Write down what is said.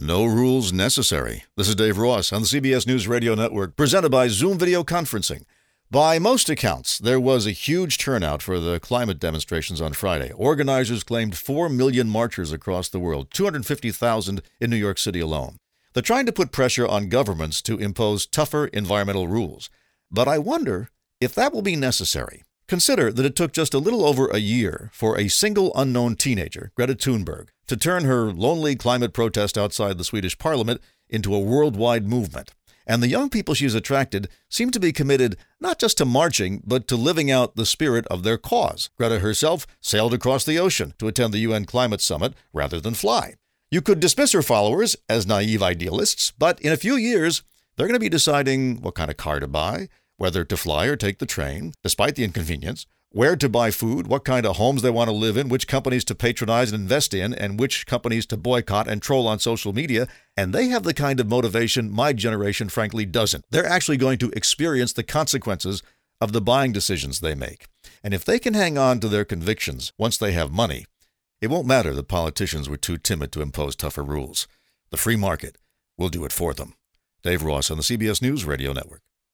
No rules necessary. This is Dave Ross on the CBS News Radio Network, presented by Zoom Video Conferencing. By most accounts, there was a huge turnout for the climate demonstrations on Friday. Organizers claimed 4 million marchers across the world, 250,000 in New York City alone. They're trying to put pressure on governments to impose tougher environmental rules. But I wonder if that will be necessary. Consider that it took just a little over a year for a single unknown teenager, Greta Thunberg, to turn her lonely climate protest outside the Swedish parliament into a worldwide movement. And the young people she's attracted seem to be committed not just to marching, but to living out the spirit of their cause. Greta herself sailed across the ocean to attend the UN Climate Summit rather than fly. You could dismiss her followers as naive idealists, but in a few years, they're going to be deciding what kind of car to buy, whether to fly or take the train, despite the inconvenience, where to buy food, what kind of homes they want to live in, which companies to patronize and invest in, and which companies to boycott and troll on social media. And they have the kind of motivation my generation frankly doesn't. They're actually going to experience the consequences of the buying decisions they make. And if they can hang on to their convictions once they have money, it won't matter that politicians were too timid to impose tougher rules. The free market will do it for them. Dave Ross on the CBS News Radio Network.